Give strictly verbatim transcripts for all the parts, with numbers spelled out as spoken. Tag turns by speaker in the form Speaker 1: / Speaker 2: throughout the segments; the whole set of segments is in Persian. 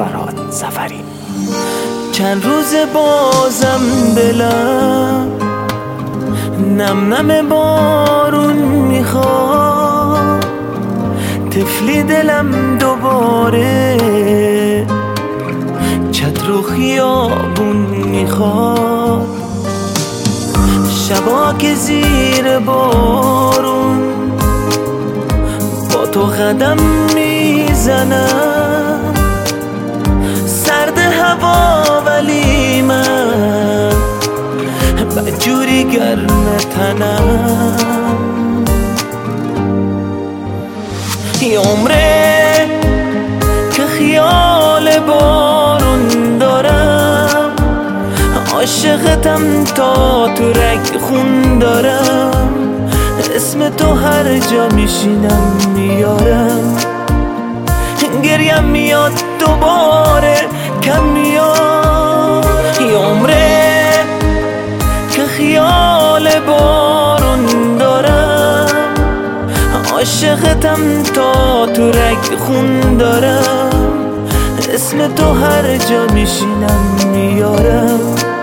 Speaker 1: فرهاد سفری.
Speaker 2: چند روز بازم دلم نم نم بارون میخواد، طفلی دلم دوباره چتر و خیابون میخواد. شبا که زیر بارون با تو قدم میزنم، سرد هوا ولی من بدجوری گرم تنم. یه عمره که خیال بارون دارم، عاشقتم تا تو رگ خون دارم، اسم تو هر جا میشینم میارم، گریم میاد دوباره کم میاد. یه عمره که خیال بارون دارم، عاشقتم تا تو رگ خون دارم، اسم تو هر جا میشینم میارم،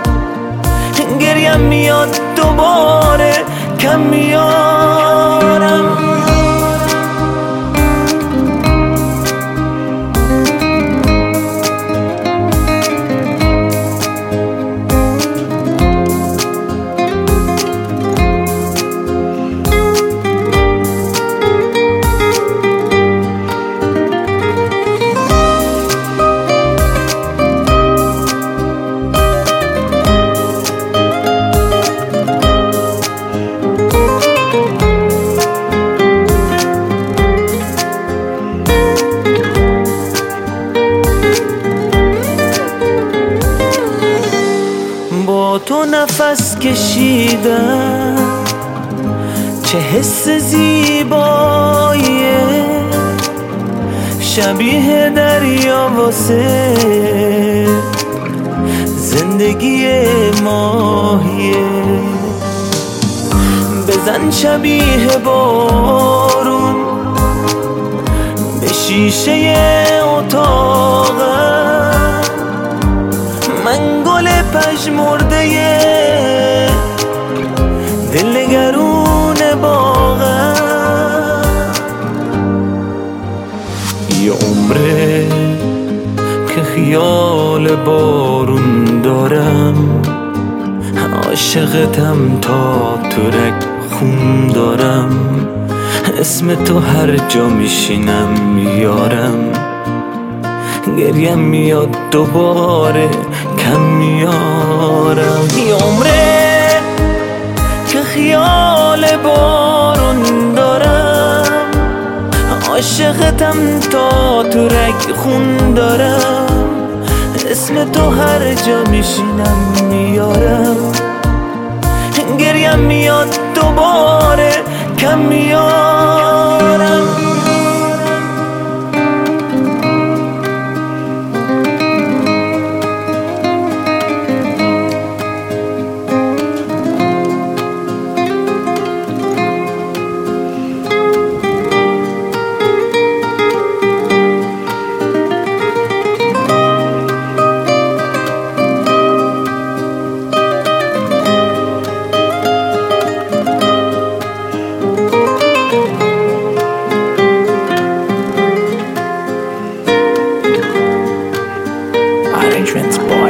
Speaker 2: گریم میاد دوباره کم میارم. با تو نفس کشیدم، چه حس زیباییه، شبیه دریا واسه زندگی ماهیه. بزن شبیه بارون به شیشه اتاقم، من گل پژمرده دلنگرون باغم. یه عمره که خیال بارون دارم، عاشقتم تا تو رگ خون دارم، اسم تو هر جا میشینم میارم، گریم میاد دوباره کم میارم. یه عمره که خیال بارون دارم، عاشقتم تا تو رگ خون دارم، اسم تو هر جا میشینم میارم، گریم میاد دوباره کم میارم.
Speaker 1: Arrangements by